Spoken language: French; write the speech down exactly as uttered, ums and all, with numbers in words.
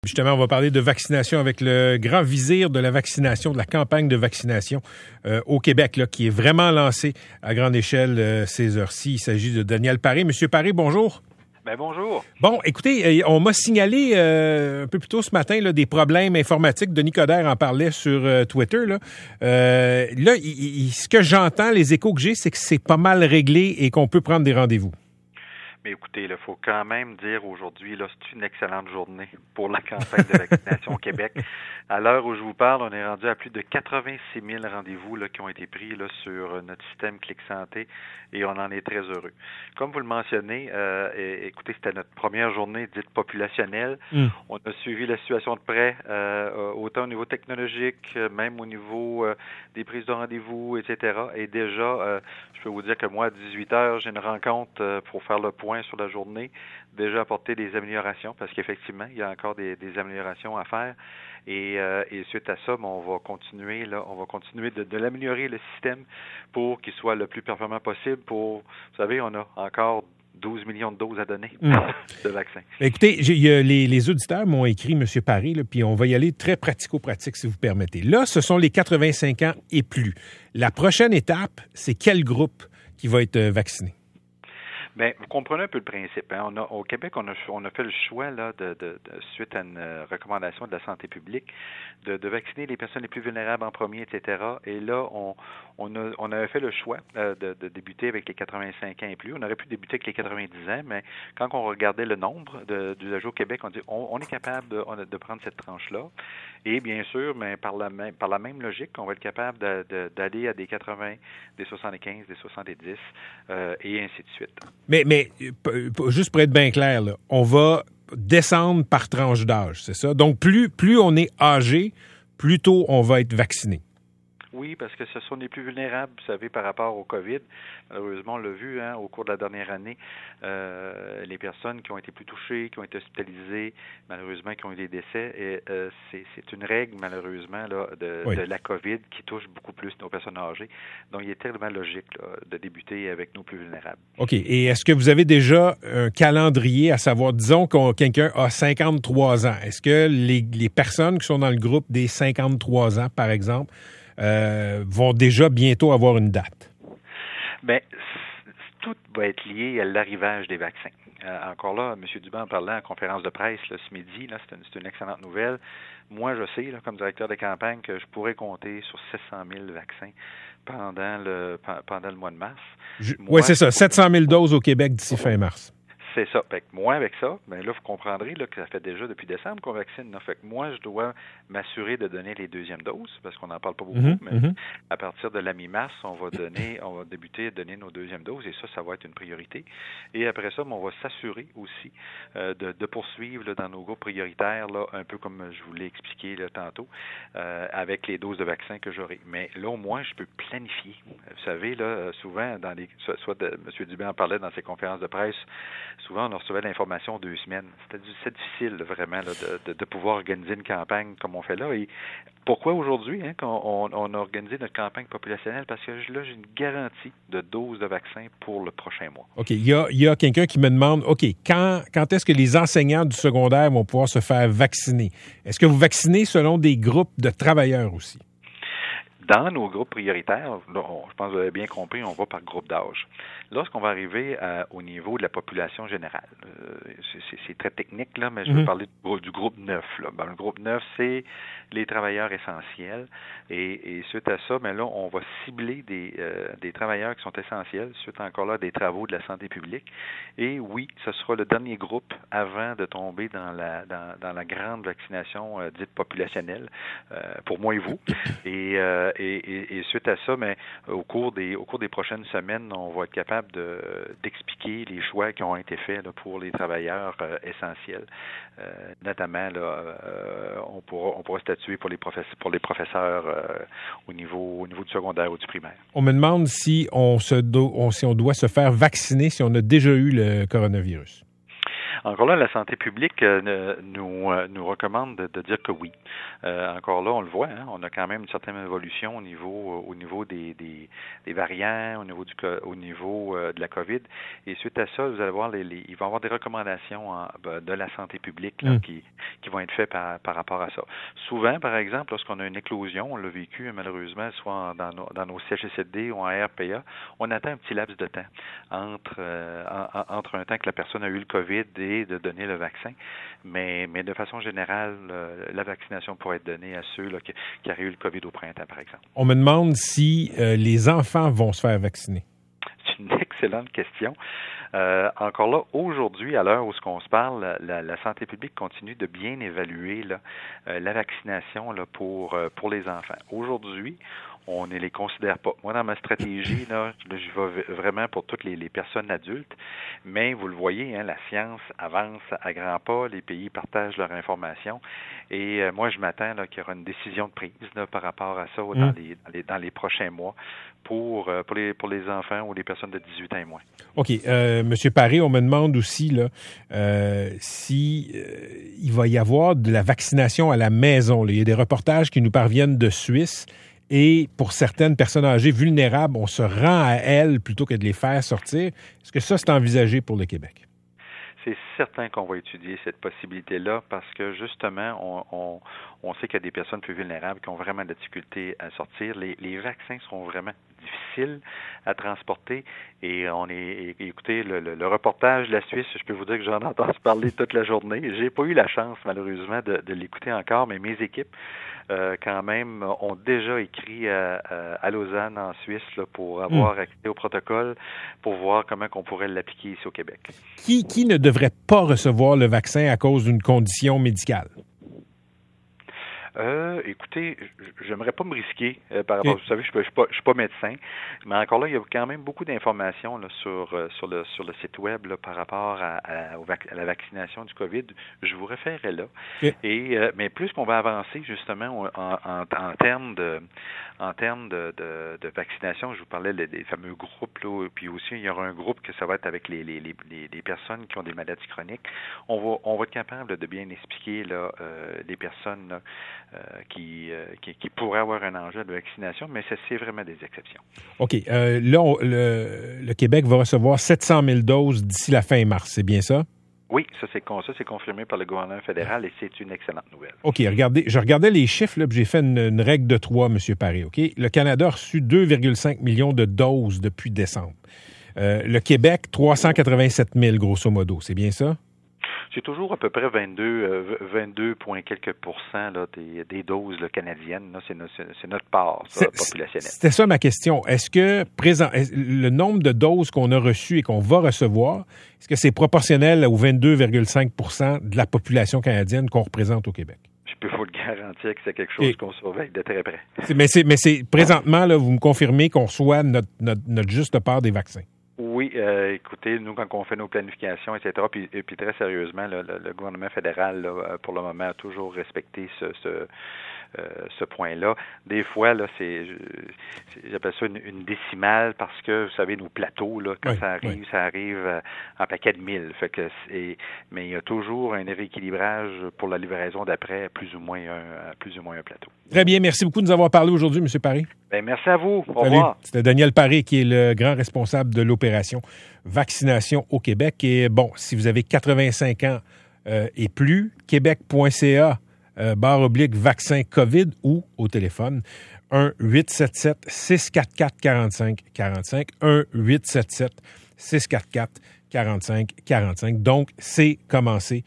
Justement, on va parler de vaccination avec le grand vizir de la vaccination, de la campagne de vaccination euh, au Québec, là, qui est vraiment lancée à grande échelle euh, ces heures-ci. Il s'agit de Daniel Paré. Monsieur Paré, bonjour. Ben bonjour. Bon, écoutez, on m'a signalé euh, un peu plus tôt ce matin là, des problèmes informatiques. Denis Coderre en parlait sur euh, Twitter. Là, euh, là il, il, ce que j'entends, les échos que j'ai, c'est que c'est pas mal réglé et qu'on peut prendre des rendez-vous. Mais écoutez, il faut quand même dire aujourd'hui, là, c'est une excellente journée pour la campagne de vaccination au Québec. À l'heure où je vous parle, on est rendu à plus de quatre-vingt-six mille rendez-vous là, qui ont été pris là, sur notre système Clic Santé et on en est très heureux. Comme vous le mentionnez, euh, et, écoutez, c'était notre première journée dite populationnelle. Mm. On a suivi la situation de près, euh, autant au niveau technologique, même au niveau euh, des prises de rendez-vous, et cetera. Et déjà, euh, je peux vous dire que moi, à dix-huit heures, j'ai une rencontre euh, pour faire le point sur la journée, déjà apporter des améliorations, parce qu'effectivement, il y a encore des, des améliorations à faire. Et, euh, et suite à ça, on va continuer, là, on va continuer de, de l'améliorer le système pour qu'il soit le plus performant possible. Pour, vous savez, on a encore douze millions de doses à donner mmh. de vaccins. Écoutez, j'ai, y a les, les auditeurs m'ont écrit, M. Paré, là, puis on va y aller très pratico-pratique, si vous permettez. Là, ce sont les quatre-vingt-cinq ans et plus. La prochaine étape, c'est quel groupe qui va être vacciné? Bien, vous comprenez un peu le principe. Hein? On a, au Québec, on a, on a fait le choix, là, de, de, de suite à une recommandation de la santé publique, de, de vacciner les personnes les plus vulnérables en premier, et cetera. Et là, on, on, a, on avait fait le choix euh, de, de débuter avec les quatre-vingt-cinq ans et plus. On aurait pu débuter avec les quatre-vingt-dix ans, mais quand on regardait le nombre de, d'usagers au Québec, on dit on, on est capable de, on a, de prendre cette tranche-là. Et bien sûr, mais par la même, par la même logique, on va être capable de, de, d'aller à des quatre-vingts, des soixante-quinze, des soixante-dix, euh, et ainsi de suite. Mais, mais juste pour être bien clair, là, on va descendre par tranche d'âge, c'est ça? Donc, plus, plus on est âgé, plus tôt on va être vacciné. Oui, parce que ce sont les plus vulnérables, vous savez, par rapport au COVID. Malheureusement, on l'a vu hein, au cours de la dernière année, euh, les personnes qui ont été plus touchées, qui ont été hospitalisées, malheureusement, qui ont eu des décès. Et euh, c'est, c'est une règle, malheureusement, là, de, oui. de la COVID qui touche beaucoup plus nos personnes âgées. Donc, il est tellement logique là, de débuter avec nos plus vulnérables. OK. Et est-ce que vous avez déjà un calendrier, à savoir, disons que quelqu'un a cinquante-trois ans. Est-ce que les, les personnes qui sont dans le groupe des cinquante-trois ans, par exemple, Euh, vont déjà bientôt avoir une date? Bien, tout va être lié à l'arrivage des vaccins. Euh, encore là, M. Dubé en parlait en conférence de presse là, ce midi, là, c'est, une, c'est une excellente nouvelle. Moi, je sais, là, comme directeur de campagne, que je pourrais compter sur sept cent mille vaccins pendant le, pendant le mois de mars. Oui, c'est ça, sept cent mille doses au Québec d'ici fin mars. C'est ça. Fait que moi, avec ça, ben là, vous comprendrez là, que ça fait déjà depuis décembre qu'on vaccine. Là. Fait que moi, je dois m'assurer de donner les deuxièmes doses, parce qu'on n'en parle pas beaucoup, mm-hmm, mais mm-hmm. à partir de la mi-mars, on va donner, on va débuter à donner nos deuxièmes doses, et ça, ça va être une priorité. Et après ça, on va s'assurer aussi euh, de, de poursuivre là, dans nos groupes prioritaires, là, un peu comme je vous l'ai expliqué là, tantôt, euh, avec les doses de vaccins que j'aurai. Mais là, au moins, je peux planifier. Vous savez, là, souvent, dans les, soit, soit de, M. Dubé en parlait dans ses conférences de presse, souvent, on recevait l'information deux semaines. C'était c'est difficile, là, vraiment, là, de, de, de pouvoir organiser une campagne comme on fait là. Et pourquoi aujourd'hui hein, qu'on on, on a organisé notre campagne populationnelle? Parce que là, j'ai une garantie de doses de vaccins pour le prochain mois. OK. Il y a, il y a quelqu'un qui me demande, OK, quand, quand est-ce que les enseignants du secondaire vont pouvoir se faire vacciner? Est-ce que vous vaccinez selon des groupes de travailleurs aussi? Dans nos groupes prioritaires, là, on, je pense que vous avez bien compris, on va par groupe d'âge. Lorsqu'on va arriver à, au niveau de la population générale, euh, c'est, c'est, c'est très technique, là, mais je veux mm-hmm. parler du, du groupe neuf. Là. Ben, le groupe neuf, c'est les travailleurs essentiels. Et, et suite à ça, ben là, on va cibler des, euh, des travailleurs qui sont essentiels, suite encore là des travaux de la santé publique. Et oui, ce sera le dernier groupe avant de tomber dans la, dans, dans la grande vaccination euh, dite populationnelle, euh, pour moi et vous. Et euh, Et, et, et suite à ça, mais au cours des au cours des prochaines semaines, on va être capable de d'expliquer les choix qui ont été faits là, pour les travailleurs euh, essentiels. Euh, notamment, là, euh, on pourra on pourra statuer pour les professeurs pour les professeurs euh, au niveau au niveau du secondaire ou du primaire. On me demande si on se do, on, si on doit se faire vacciner si on a déjà eu le coronavirus. Encore là, la santé publique euh, nous, euh, nous recommande de, de dire que oui. Euh, encore là, on le voit, hein, on a quand même une certaine évolution au niveau, au niveau des, des, des variants, au niveau, du, au niveau euh, de la COVID. Et suite à ça, vous allez voir, les, les, il va y avoir des recommandations en, de la santé publique là, mm. qui, qui vont être faites par, par rapport à ça. Souvent, par exemple, lorsqu'on a une éclosion, on l'a vécu malheureusement, soit dans nos, dans nos C H S L D ou en R P A, on attend un petit laps de temps entre, euh, en, entre un temps que la personne a eu le COVID et de donner le vaccin. Mais, mais de façon générale, euh, la vaccination pourrait être donnée à ceux là, qui, qui auraient eu le COVID au printemps, par exemple. On me demande si euh, les enfants vont se faire vacciner. C'est une excellente question. Euh, encore là, aujourd'hui, à l'heure où ce qu'on se parle, la, la santé publique continue de bien évaluer là, euh, la vaccination là, pour, euh, pour les enfants. Aujourd'hui, on ne les considère pas. Moi, dans ma stratégie, là, je vais vraiment pour toutes les, les personnes adultes, mais vous le voyez, hein, la science avance à grands pas, les pays partagent leur information, et euh, moi, je m'attends là, qu'il y aura une décision de prise là, par rapport à ça mmh. dans, les, dans, les, dans les prochains mois pour, euh, pour, les, pour les enfants ou les personnes de dix-huit ans et moins. OK. Euh, Monsieur Paré, on me demande aussi là, euh, si euh, il va y avoir de la vaccination à la maison. Là. Il y a des reportages qui nous parviennent de Suisse. Et pour certaines personnes âgées vulnérables, on se rend à elles plutôt que de les faire sortir. Est-ce que ça, c'est envisagé pour le Québec? C'est certain qu'on va étudier cette possibilité-là parce que, justement, on, on, on sait qu'il y a des personnes plus vulnérables qui ont vraiment de la difficulté à sortir. Les, les vaccins sont vraiment difficiles à transporter et on est, écoutez, le, le, le reportage de la Suisse, je peux vous dire que j'en entends parler toute la journée. J'ai pas eu la chance, malheureusement, de, de l'écouter encore, mais mes équipes, Euh, quand même, ont déjà écrit à, à, à Lausanne, en Suisse, là, pour avoir mmh. accès au protocole, pour voir comment on pourrait l'appliquer ici au Québec. Qui, qui ne devrait pas recevoir le vaccin à cause d'une condition médicale? Euh, écoutez, j'aimerais pas me risquer euh, par rapport, okay. Vous savez, je ne suis, suis pas médecin, mais encore là, il y a quand même beaucoup d'informations là, sur, euh, sur, le, sur le site web là, par rapport à, à, à la vaccination du COVID. Je vous référerai là. Okay. Et, euh, mais plus qu'on va avancer, justement, en, en, en termes de en termes de, de, de vaccination, je vous parlais des, des fameux groupes, là, puis aussi, il y aura un groupe que ça va être avec les, les, les, les personnes qui ont des maladies chroniques. On va, on va être capable de bien expliquer là, euh, les personnes là, Euh, qui, euh, qui, qui pourraient avoir un enjeu de vaccination, mais ça, c'est vraiment des exceptions. OK. Euh, là, on, le, le Québec va recevoir sept cent mille doses d'ici la fin mars, c'est bien ça? Oui, ça c'est, ça, c'est confirmé par le gouvernement fédéral et c'est une excellente nouvelle. OK. Regardez, je regardais les chiffres, là, puis j'ai fait une, une règle de trois, M. Paré. OK? Le Canada a reçu deux virgule cinq millions de doses depuis décembre. Euh, le Québec, trois cent quatre-vingt-sept mille, grosso modo. C'est bien ça? C'est toujours à peu près vingt-deux, euh, vingt-deux point quelques pourcents là, des, des doses là, canadiennes. Là, c'est, no, c'est, c'est notre part ça, populationnelle. C'était ça ma question. Est-ce que présent, est, le nombre de doses qu'on a reçues et qu'on va recevoir, est-ce que c'est proportionnel aux vingt-deux virgule cinq pour cent de la population canadienne qu'on représente au Québec? Je peux vous le garantir que c'est quelque chose et, qu'on surveille de très près. C'est, mais, c'est, mais c'est présentement, là, vous me confirmez qu'on reçoit notre, notre, notre juste part des vaccins? Oui, euh, écoutez, nous, quand on fait nos planifications, et cetera, puis, et puis très sérieusement, le, le, le gouvernement fédéral, là, pour le moment, a toujours respecté ce, ce, euh, ce point-là. Des fois, là, c'est, c'est j'appelle ça une, une décimale parce que, vous savez, nos plateaux, là, quand oui, ça arrive, oui. ça arrive en paquet de mille. Fait que c'est, mais il y a toujours un rééquilibrage pour la livraison d'après, plus ou moins un, plus ou moins un plateau. Très bien, merci beaucoup de nous avoir parlé aujourd'hui, M. Paré. Bien, merci à vous. Au Salut. revoir. C'était Daniel Paré qui est le grand responsable de l'opération vaccination au Québec. Et bon, si vous avez quatre-vingt-cinq ans euh, et plus, québec point c a euh, barre oblique vaccin COVID ou au téléphone un huit sept sept six quatre quatre quarante-cinq quarante-cinq un huit sept sept six quatre quatre quarante-cinq quarante-cinq. Donc, c'est commencé